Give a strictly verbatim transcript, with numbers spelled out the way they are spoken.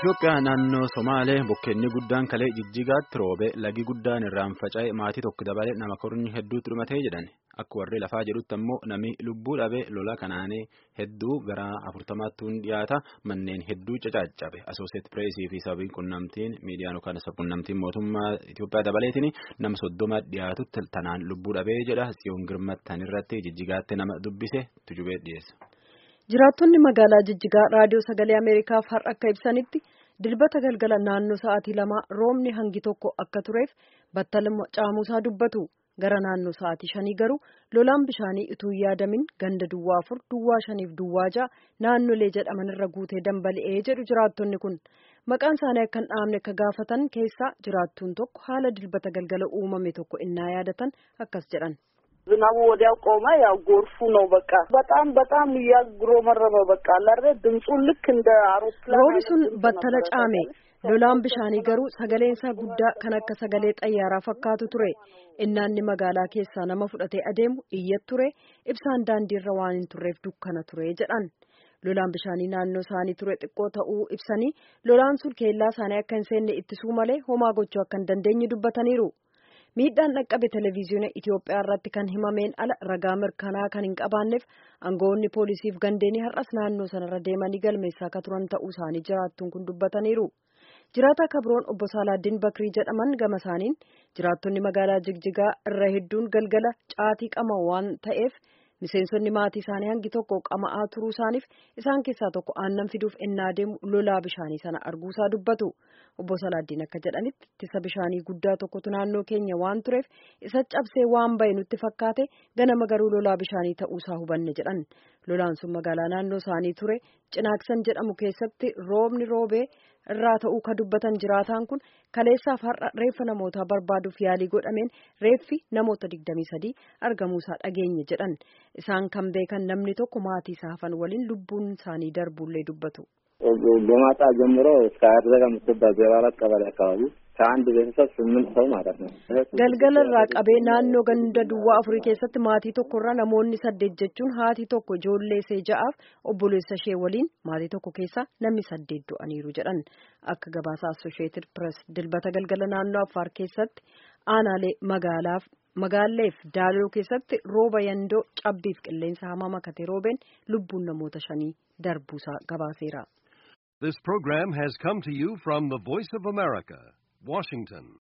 Itoophiyaa naannoo Somaalee bokkeenni guddaan kalee Jijjigaatti roobe lagi guddaan irraan faca'e maatii tokko dabalee nama korni hedduutti dhumatee jedhan akka warri lafaa jedhutti ammoo namni lubbuu dhabee lola kanaanee hedduu gara afurtamaattuun dhiyaata manneen hedduu cacaccabe Associated Press fi sababiin qunnamtiin miidiyaan yookaan qunnamtiin mootummaa Itoophiyaa dabaleetiin nama soddoma dhiyaatutti tanaan lubbuu dhabee jedha Tsiyoon Girmattan irratti Jijjigaatti nama dubbise tujubee dhiyeessa. Jiraattonni magaalaa Jijjigaa raadiyoo sagalee Ameerikaaf har'a akka ibsanitti dilbata galgala naannoo sa'aatii lama roobni hangi tokko akka tureef battaluma caamusaa dubbatu gara naannoo sa'aatii shanii garuu lolaan bishaanii utuu yaadamin ganda duwwaa afur duwwaa shaniif duwwaa ja'a naannolee jedhamanirra guutee dambali'ee jedhu jiraattonni kun maqaan isaanii akka hin dhaamne akka gaafatan keessaa jiraattuun tokko haala dilbata galgala uumame tokko innaa yaadatan akkas jedhan. ዝናቡ ወዲያው ቆመ ያው ጎርፉ ነው በቃ በጣም በጣም ያግሮመረመ በቃ አላረ ድምጹ ልክ እንደ አውሮፕላን ሮቢሱን በተለ ጫሜ ሎላን ብሻኒ ገሩ ሰገሌንሳ ጉዳ ከነከ ሰገሌ ጠያራ ፈካቱ ቱሬ እናኒ መጋላ ኬሳ ነመ ፉደቴ አደሙ እየት ቱሬ ኢብሳን ዳንዲራ ዋኒን ቱሬፍ ዱከነ ቱሬ ጀዳን ሎላን ብሻኒ ናኖ ሳኒ ቱሬ ጥቆ ተኡ ኢብሰኒ ሎላን ሱል ኬላ ሳኒ አከን ሴን ኢትሱ መሌ ሆማ ጎቹ አከን ደንደኝ ዱበተኒሩ miidhaan dhaqqabe televiziyoona Itoophiyaa irratti kan himameen ala ragaa mirkanaa kan hin qabaanneef aangawoonni poolisiif gandeenii har'as naannoo sanarra deemanii galmeessaa akka turan ta'uu isaanii jiraattuun kun dubbataniiru. Jiraataa kabroon obbo Salaaddiin Bakrii jedhaman gama isaaniin jiraattonni magaalaa Jigjigaa irra hedduun galgala caatii qama waan ta'eef miseensonni maatii isaanii hangi tokko qama'aa turuu isaaniif isaan keessaa tokko aannan fiduuf ennaa deemu lolaa bishaanii sana arguusaa dubbatu. Obbo Salaaddiin akka jedhanitti ittisa bishaanii guddaa tokkotu naannoo keenya waan tureef isa cabsee waan bahe nutti fakkaate ganama garuu lolaa bishaanii ta'uusaa hubanne jedhan. Lolaan sun magaalaa naannoo isaanii ture Cinaaksan jedhamu keessatti roobni roobee irraa ta'uu ka dubbatan jiraataan kun kaleessaaf har'a reeffa namootaa barbaaduuf yaalii godhameen reeffi namoota digdamii sadii argamuusaa dhageenye jedhan. Isaan kan beekan namni tokko maatii isaa hafan waliin lubbuun isaanii darbuullee dubbatu. ገማጣ ጀምሮ እስከ አርዘጋ ምትባል ዘባላት ቀበሌ አካባቢ ከአንድ ቤተሰብ ስምንት ሰው ማለት ነው galgalarraa qabee naannoo ganda duwwaa afurii keessatti maatii tokkorraa namoonni saddeet jechuun haati tokko ijoollee ishee ja'aaf obboleessa ishee waliin maatii tokko keessaa namni saddeet du'aniiru jedhan akka gabaasa Associated Press dilbata galgala naannoo Affaar keessatti aanaalee magaalaaf magaalleef daaloo keessatti rooba yandoo cabbiif qilleensa hamaa makatee roobeen lubbuun namoota shanii darbuusaa gabaaseera. This program has come to you from the Voice of America, Washington.